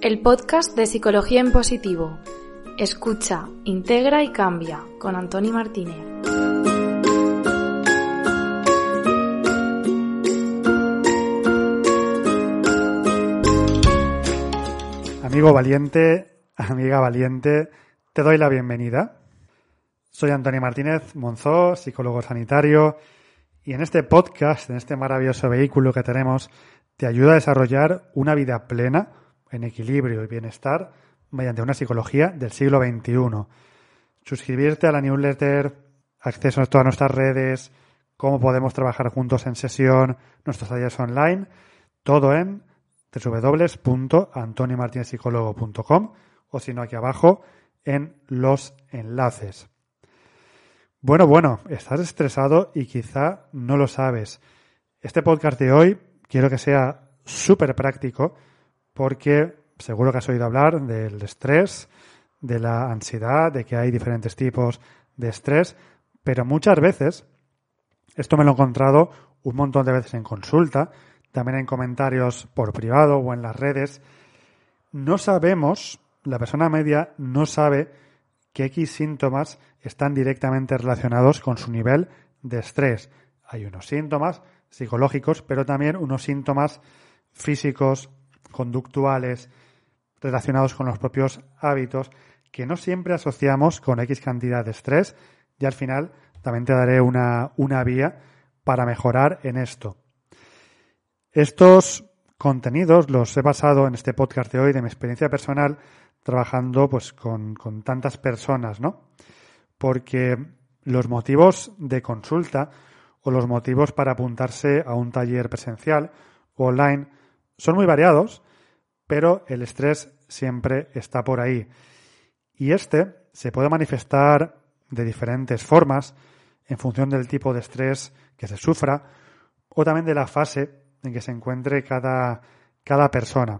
El podcast de Psicología en Positivo. Escucha, integra y cambia, con Antoni Martínez. Amigo valiente, amiga valiente, te doy la bienvenida. Soy Antoni Martínez Monzó, psicólogo sanitario, y en este podcast, en este maravilloso vehículo que tenemos, te ayuda a desarrollar una vida plena, en equilibrio y bienestar, mediante una psicología del siglo XXI. Suscribirte a la newsletter, acceso a todas nuestras redes, cómo podemos trabajar juntos en sesión, nuestros talleres online, todo en www.antonimartinezpsicólogo.com o si no aquí abajo en los enlaces. Bueno, estás estresado y quizá no lo sabes. Este podcast de hoy quiero que sea súper práctico porque seguro que has oído hablar del estrés, de la ansiedad, de que hay diferentes tipos de estrés, pero muchas veces, esto me lo he encontrado un montón de veces en consulta, también en comentarios por privado o en las redes, no sabemos, la persona media no sabe que X síntomas están directamente relacionados con su nivel de estrés. Hay unos síntomas psicológicos, pero también unos síntomas físicos, conductuales, relacionados con los propios hábitos, que no siempre asociamos con X cantidad de estrés, y al final también te daré una vía para mejorar en esto. Estos contenidos los he basado en este podcast de hoy de mi experiencia personal trabajando pues con tantas personas, ¿no? Porque los motivos de consulta o los motivos para apuntarse a un taller presencial o online son muy variados, pero el estrés siempre está por ahí. Y este se puede manifestar de diferentes formas en función del tipo de estrés que se sufra o también de la fase en que se encuentre cada persona.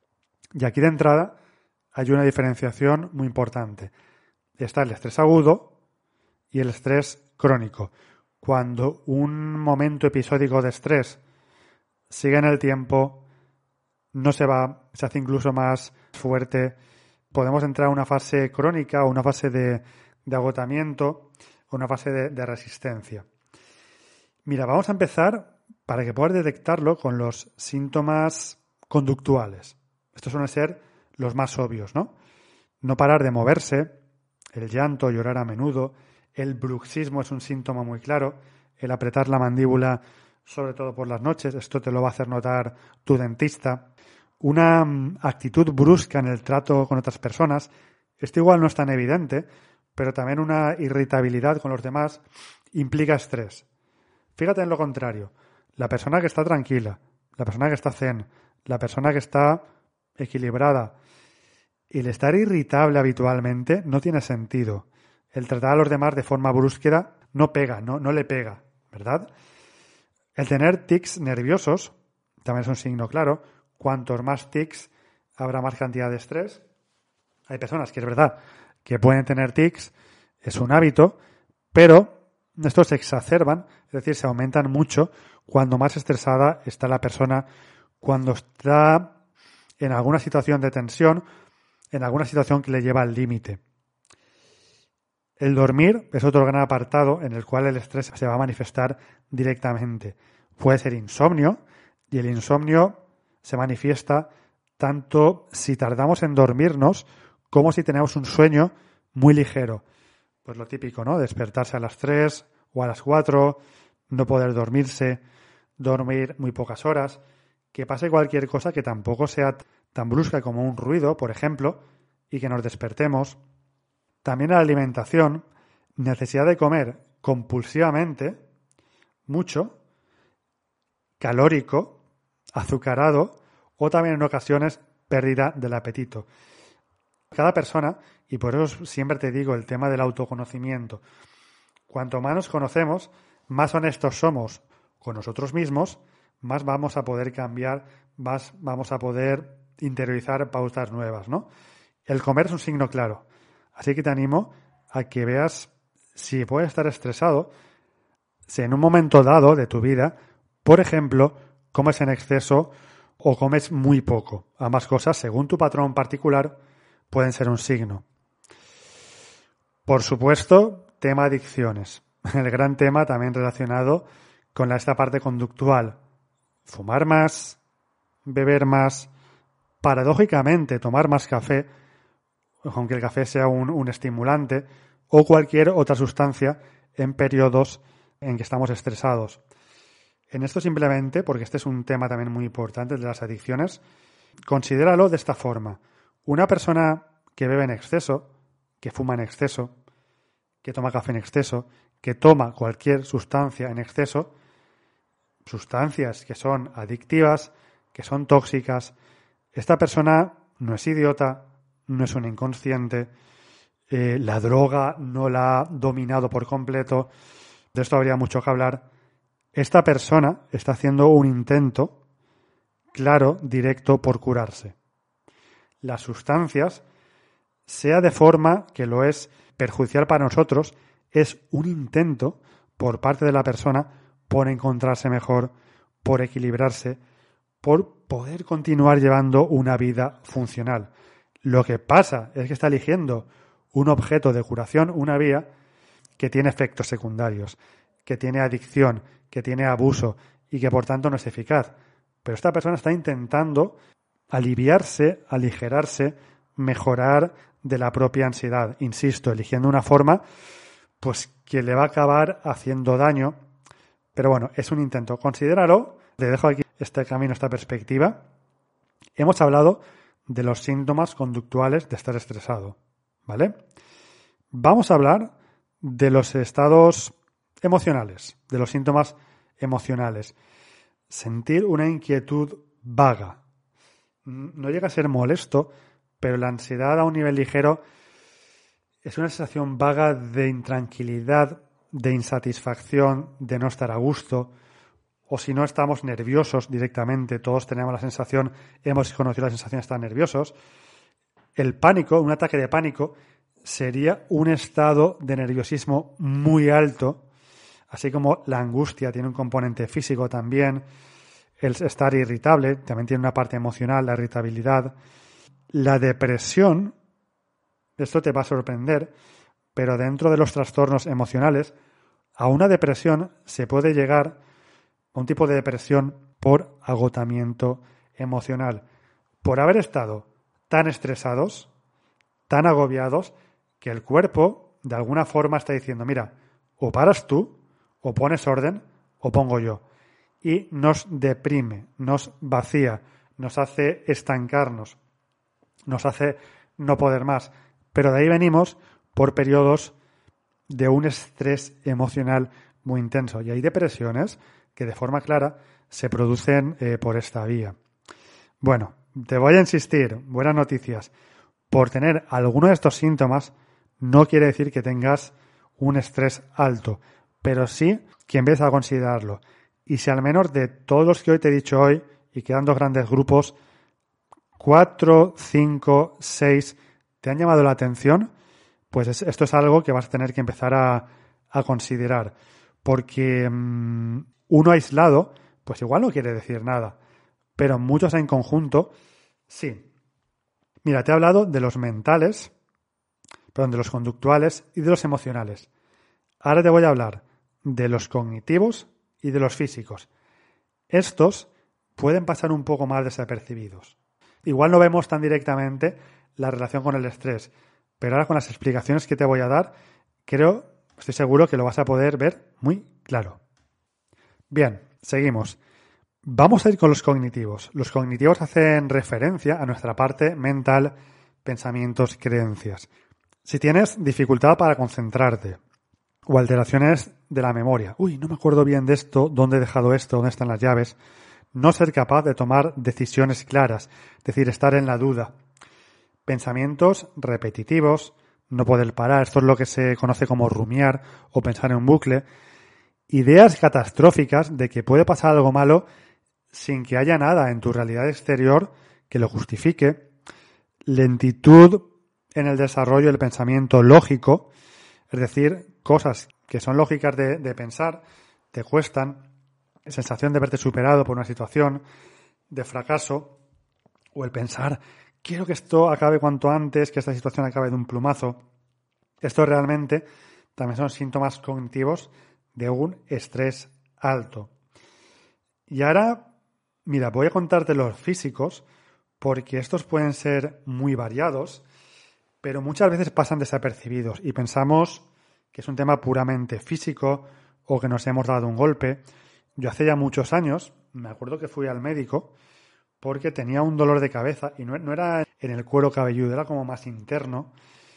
Y aquí de entrada hay una diferenciación muy importante. Está el estrés agudo y el estrés crónico. Cuando un momento episódico de estrés sigue en el tiempo, no se va, se hace incluso más fuerte, podemos entrar a una fase crónica o una fase de agotamiento o una fase de resistencia. Mira, vamos a empezar para que puedas detectarlo con los síntomas conductuales. Estos suelen ser los más obvios, ¿no? No parar de moverse, el llanto, llorar a menudo, el bruxismo es un síntoma muy claro, el apretar la mandíbula, sobre todo por las noches, esto te lo va a hacer notar tu dentista. Una actitud brusca en el trato con otras personas, esto igual no es tan evidente, pero también una irritabilidad con los demás implica estrés. Fíjate en lo contrario, la persona que está tranquila, la persona que está zen, la persona que está equilibrada, el estar irritable habitualmente no tiene sentido. El tratar a los demás de forma brusca no pega, no le pega, ¿verdad? El tener tics nerviosos también es un signo claro. Cuantos más tics, habrá más cantidad de estrés. Hay personas que es verdad que pueden tener tics, es un hábito, pero estos se exacerban, es decir, se aumentan mucho cuando más estresada está la persona, cuando está en alguna situación de tensión, en alguna situación que le lleva al límite. El dormir es otro gran apartado en el cual el estrés se va a manifestar directamente. Puede ser insomnio, y el insomnio se manifiesta tanto si tardamos en dormirnos como si tenemos un sueño muy ligero. Pues lo típico, ¿no? Despertarse a las 3 o a las 4, no poder dormirse, dormir muy pocas horas, que pase cualquier cosa que tampoco sea tan brusca como un ruido, por ejemplo, y que nos despertemos. También la alimentación, necesidad de comer compulsivamente, mucho, calórico, azucarado o también en ocasiones pérdida del apetito. Cada persona, y por eso siempre te digo el tema del autoconocimiento, cuanto más nos conocemos, más honestos somos con nosotros mismos, más vamos a poder cambiar, más vamos a poder interiorizar pautas nuevas, ¿no? El comer es un signo claro, así que te animo a que veas si puedes estar estresado, si en un momento dado de tu vida, por ejemplo, comes en exceso o comes muy poco. Ambas cosas, según tu patrón particular, pueden ser un signo. Por supuesto, tema adicciones. El gran tema también relacionado con esta parte conductual. Fumar más, beber más, paradójicamente tomar más café, aunque el café sea un estimulante, o cualquier otra sustancia en periodos en que estamos estresados. En esto simplemente, porque este es un tema también muy importante de las adicciones, considéralo de esta forma. Una persona que bebe en exceso, que fuma en exceso, que toma café en exceso, que toma cualquier sustancia en exceso, sustancias que son adictivas, que son tóxicas, esta persona no es idiota, no es un inconsciente, la droga no la ha dominado por completo, de esto habría mucho que hablar. Esta persona está haciendo un intento claro, directo, por curarse. Las sustancias, sea de forma que lo es perjudicial para nosotros, es un intento por parte de la persona por encontrarse mejor, por equilibrarse, por poder continuar llevando una vida funcional. Lo que pasa es que está eligiendo un objeto de curación, una vía que tiene efectos secundarios, que tiene adicción, que tiene abuso y que por tanto no es eficaz. Pero esta persona está intentando aliviarse, aligerarse, mejorar de la propia ansiedad. Insisto, eligiendo una forma pues que le va a acabar haciendo daño. Pero bueno, es un intento. Considéralo. Te dejo aquí este camino, esta perspectiva. Hemos hablado de los síntomas conductuales de estar estresado, ¿vale? Vamos a hablar de los estados emocionales, de los síntomas emocionales. Sentir una inquietud vaga. No llega a ser molesto, pero la ansiedad a un nivel ligero es una sensación vaga de intranquilidad, de insatisfacción, de no estar a gusto. O si no estamos nerviosos directamente, todos tenemos la sensación, hemos conocido la sensación de estar nerviosos. El pánico, un ataque de pánico, sería un estado de nerviosismo muy alto, así como la angustia tiene un componente físico también, el estar irritable también tiene una parte emocional, la irritabilidad. La depresión, esto te va a sorprender, pero dentro de los trastornos emocionales, a una depresión se puede llegar a un tipo de depresión por agotamiento emocional, por haber estado tan estresados, tan agobiados, que el cuerpo de alguna forma está diciendo, mira, o paras tú, o pones orden, o pongo yo. Y nos deprime, nos vacía, nos hace estancarnos, nos hace no poder más. Pero de ahí venimos por periodos de un estrés emocional muy intenso. Y hay depresiones que de forma clara se producen por esta vía. Bueno, te voy a insistir, buenas noticias. Por tener alguno de estos síntomas no quiere decir que tengas un estrés alto, pero sí que empieces a considerarlo. Y si al menos de todos los que hoy te he dicho hoy, y quedan dos grandes grupos, 4, 5, 6, te han llamado la atención, pues esto es algo que vas a tener que empezar a considerar. Porque uno aislado, pues igual no quiere decir nada, pero muchos en conjunto, sí. Mira, te he hablado de los mentales, de los conductuales y de los emocionales. Ahora te voy a hablar de los cognitivos y de los físicos. Estos pueden pasar un poco más desapercibidos. Igual no vemos tan directamente la relación con el estrés, pero ahora con las explicaciones que te voy a dar, estoy seguro que lo vas a poder ver muy claro. Bien, seguimos. Vamos a ir con los cognitivos. Los cognitivos hacen referencia a nuestra parte mental, pensamientos, creencias. Si tienes dificultad para concentrarte o alteraciones de la memoria, no me acuerdo bien de esto, dónde he dejado esto, dónde están las llaves, no ser capaz de tomar decisiones claras, es decir, estar en la duda. Pensamientos repetitivos, no poder parar, esto es lo que se conoce como rumiar o pensar en un bucle. Ideas catastróficas de que puede pasar algo malo sin que haya nada en tu realidad exterior que lo justifique. Lentitud en el desarrollo del pensamiento lógico, es decir, cosas que son lógicas de pensar, te cuestan, sensación de verte superado por una situación, de fracaso o el pensar, quiero que esto acabe cuanto antes, que esta situación acabe de un plumazo, esto realmente también son síntomas cognitivos de un estrés alto. Y ahora, mira, voy a contarte los físicos porque estos pueden ser muy variados, pero muchas veces pasan desapercibidos y pensamos que es un tema puramente físico o que nos hemos dado un golpe. Yo hace ya muchos años, me acuerdo que fui al médico porque tenía un dolor de cabeza y no era en el cuero cabelludo, era como más interno.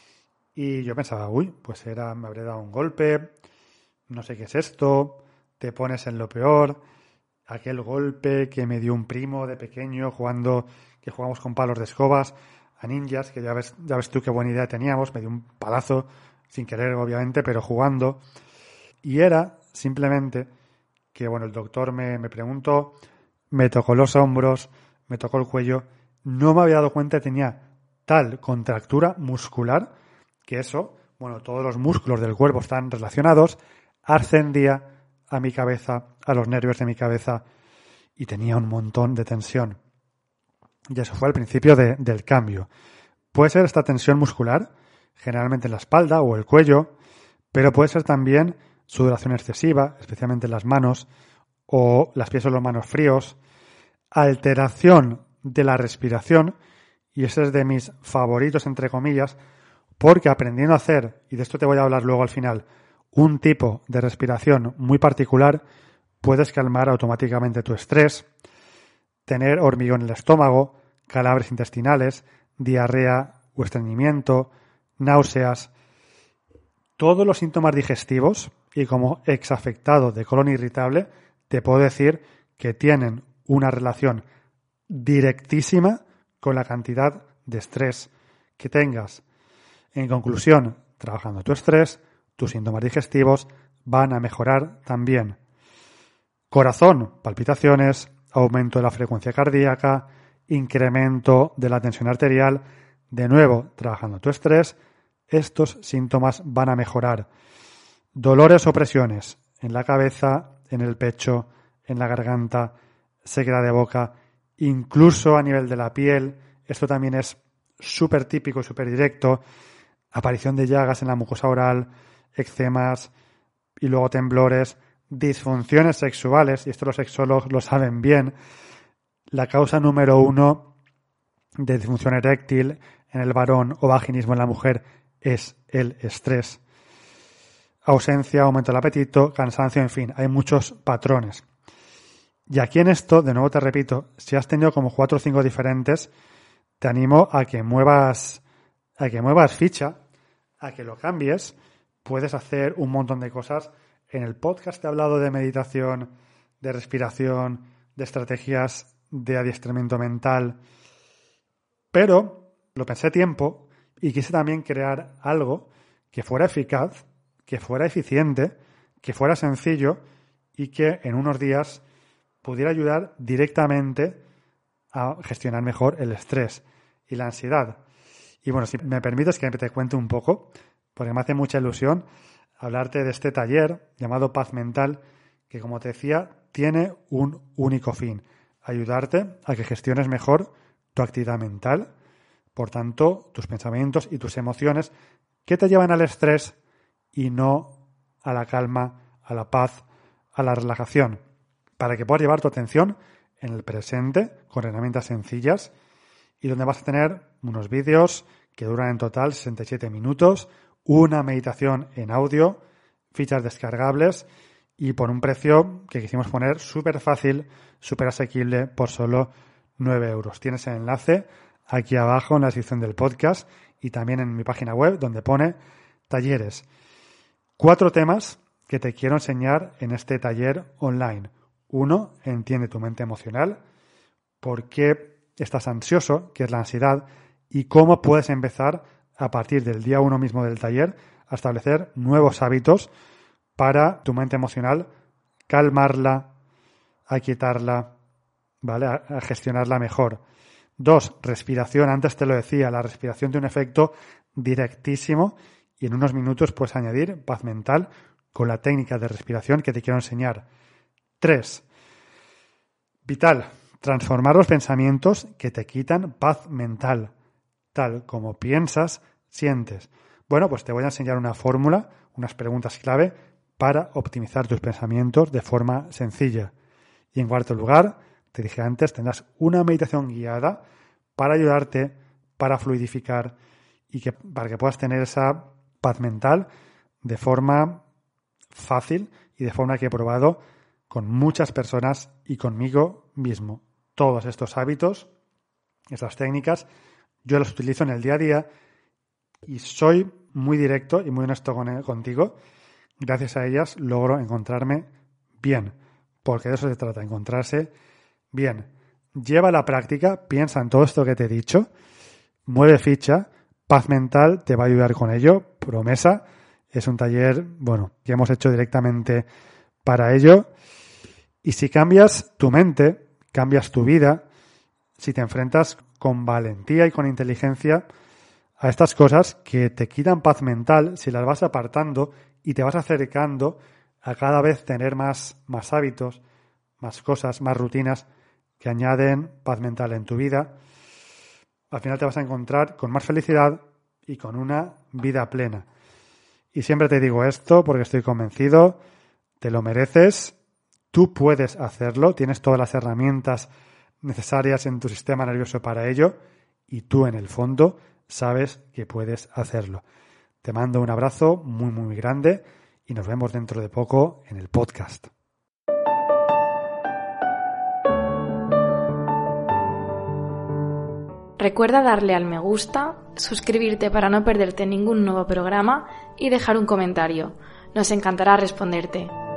Y yo pensaba, pues me habré dado un golpe, no sé qué es esto, te pones en lo peor, aquel golpe que me dio un primo de pequeño que jugamos con palos de escobas a ninjas, que ya ves tú qué buena idea teníamos, me dio un palazo, sin querer obviamente, pero jugando. Y era simplemente que, el doctor me preguntó, me tocó los hombros, me tocó el cuello, no me había dado cuenta que tenía tal contractura muscular que eso, todos los músculos del cuerpo están relacionados, ascendía a mi cabeza, a los nervios de mi cabeza y tenía un montón de tensión. Y eso fue el principio del cambio. Puede ser esta tensión muscular, generalmente en la espalda o el cuello, pero puede ser también sudoración excesiva, especialmente en las manos, o las pies o las manos fríos, alteración de la respiración, y ese es de mis favoritos, entre comillas, porque aprendiendo a hacer, y de esto te voy a hablar luego al final, un tipo de respiración muy particular, puedes calmar automáticamente tu estrés, tener hormigón en el estómago, calambres intestinales, diarrea o estreñimiento, náuseas. Todos los síntomas digestivos y como exafectado de colon irritable, te puedo decir que tienen una relación directísima con la cantidad de estrés que tengas. En conclusión, trabajando tu estrés, tus síntomas digestivos van a mejorar también. Corazón, palpitaciones, aumento de la frecuencia cardíaca, incremento de la tensión arterial. De nuevo, trabajando tu estrés, estos síntomas van a mejorar. Dolores o presiones en la cabeza, en el pecho, en la garganta, sequedad de boca, incluso a nivel de la piel. Esto también es súper típico y súper directo. Aparición de llagas en la mucosa oral, eczemas y luego temblores, disfunciones sexuales, y esto los sexólogos lo saben bien. La causa número 1 de disfunción eréctil en el varón o vaginismo en la mujer es el estrés. Ausencia, aumento del apetito, cansancio, en fin, hay muchos patrones. Y aquí en esto, de nuevo te repito, si has tenido como 4 o 5 diferentes, te animo a que muevas ficha, a que lo cambies. Puedes hacer un montón de cosas. En el podcast te he hablado de meditación, de respiración, de estrategias de adiestramiento mental, pero lo pensé a tiempo y quise también crear algo que fuera eficaz, que fuera eficiente, que fuera sencillo y que en unos días pudiera ayudar directamente a gestionar mejor el estrés y la ansiedad. Y si me permites que te cuente un poco, porque me hace mucha ilusión hablarte de este taller llamado Paz Mental, que como te decía, tiene un único fin: ayudarte a que gestiones mejor tu actividad mental, por tanto, tus pensamientos y tus emociones que te llevan al estrés y no a la calma, a la paz, a la relajación, para que puedas llevar tu atención en el presente con herramientas sencillas y donde vas a tener unos vídeos que duran en total 67 minutos, una meditación en audio, fichas descargables y por un precio que quisimos poner súper fácil, súper asequible, por solo 9 euros. Tienes el enlace aquí abajo en la descripción del podcast y también en mi página web donde pone talleres. 4 temas que te quiero enseñar en este taller online. 1, entiende tu mente emocional, por qué estás ansioso, qué es la ansiedad y cómo puedes empezar a partir del día 1 mismo del taller a establecer nuevos hábitos para tu mente emocional, calmarla, aquietarla, ¿vale? A gestionarla mejor. 2, respiración. Antes te lo decía, la respiración tiene un efecto directísimo y en unos minutos puedes añadir paz mental con la técnica de respiración que te quiero enseñar. 3, vital, Transformar los pensamientos que te quitan paz mental, tal como piensas, sientes. Bueno, pues te voy a enseñar una fórmula, unas preguntas clave para optimizar tus pensamientos de forma sencilla. Y en cuarto lugar, te dije antes, tendrás una meditación guiada para ayudarte, para fluidificar y para que puedas tener esa paz mental de forma fácil y de forma que he probado con muchas personas y conmigo mismo. Todos estos hábitos, esas técnicas, yo las utilizo en el día a día y soy muy directo y muy honesto contigo. Gracias a ellas logro encontrarme bien, porque de eso se trata, encontrarse bien. Lleva a la práctica, piensa en todo esto que te he dicho, mueve ficha, Paz Mental te va a ayudar con ello, promesa. Es un taller, que hemos hecho directamente para ello. Y si cambias tu mente, cambias tu vida, si te enfrentas con valentía y con inteligencia a estas cosas que te quitan paz mental, si las vas apartando y te vas acercando a cada vez tener más hábitos, más cosas, más rutinas que añaden paz mental en tu vida, al final te vas a encontrar con más felicidad y con una vida plena. Y siempre te digo esto porque estoy convencido, te lo mereces, tú puedes hacerlo, tienes todas las herramientas necesarias en tu sistema nervioso para ello y tú en el fondo sabes que puedes hacerlo. Te mando un abrazo muy, muy grande y nos vemos dentro de poco en el podcast. Recuerda darle al me gusta, suscribirte para no perderte ningún nuevo programa y dejar un comentario. Nos encantará responderte.